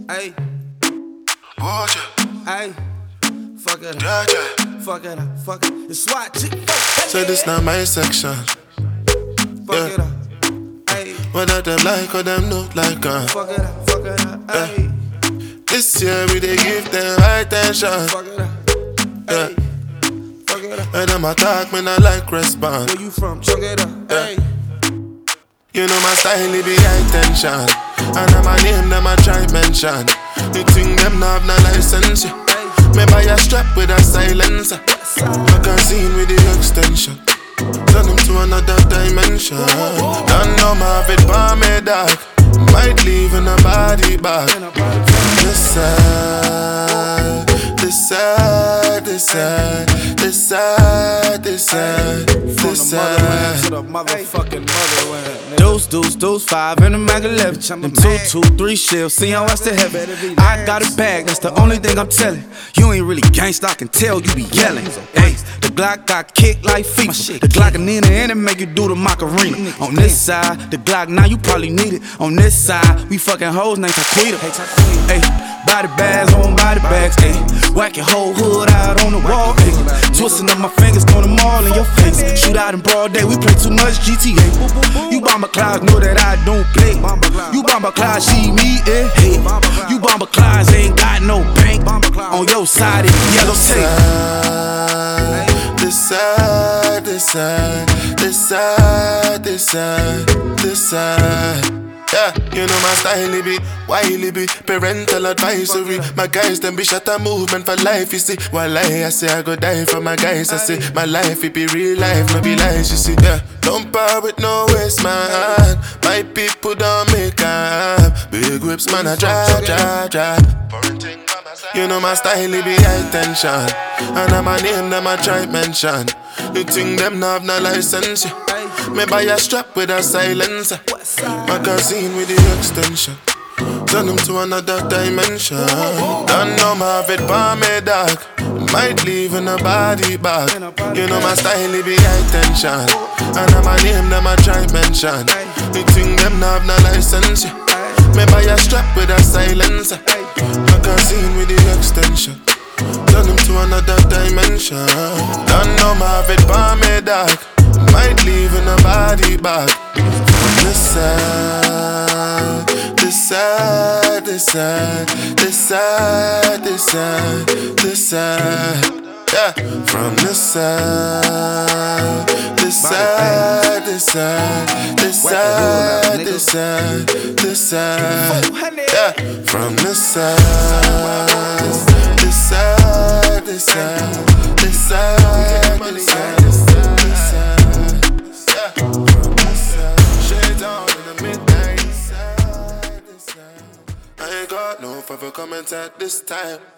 Ayy, Watch ayy, fuck it up, it. fuck it up, fuck it. It's SWAT chick, So this not my section. fuck it up, ayy, Whether them like or them not like fuck it up, ayy, This year we they give them high tension. fuck it up, ayy, fuck it up. And them attack me not like respond. Where you from? Chuck it up, ayy. You know my style it be high tension. And I'm a name them a try mention. You think them not have no license, yeah. Me buy a strap with a silencer. Magazine with the extension. Turn him to another dimension. Don't know my fit for me dog. Might leave in a body bag. This side, this side, this side, this side, this side, this side. To the motherfucking motherland. Deuce, 5 in the Mac 11. Them 2, 3 shells, see how I still have it. I got a bag, that's the only thing I'm telling. You ain't really gangsta, I can tell you be yelling. Hey, the Glock got kicked like FIFA. The Glock and in the end, it make you do the Macarena. On this side, the Glock, now you probably need it. On this side, we fucking hoes named Taquita. Hey, body bags on body bags, ayy. Whack your whole hood out on the wall, ayy. Twisting up my fingers, throwing them all in your face. Shoot out in broad day, we play too much GTA. You bomber clouds know that I don't play. You bomber clouds, see me, eh? Hey. You bomber clouds ain't got no bank. On your side, it's yellow tape. This side, this side, this side, this side, this side. Yeah, you know my style, it be wily be parental advisory. My guys, them be shut a movement for life, you see. While I say I go die for my guys, I say my life, it be real life, no be lies, you see. Yeah, don't par with no waste, man. My people don't make up. Big whips, man, I drive. You know my style, it be high tension. And I'm a name, them I try mention. You think them not have no license, yeah. Me buy a strap with a silencer. Magazine with the extension. Turn him to another dimension. Don't know my fit for me dog. Might leave in a body bag. You know my style, it be high tension. And I'm a name, them I try mention. You think them not have no license, yeah. Me buy a strap with a silencer. Magazine with the extension. Turn him to another dimension. Don't know my fit for me dog. Might leave in a body bag. This side, this side, this side, this side, this side, this side. Yeah, from this side, this side, this side, this side, this side, this side. Yeah, from this side, this side, this side, this side, this side. I ain't got no further comments at this time.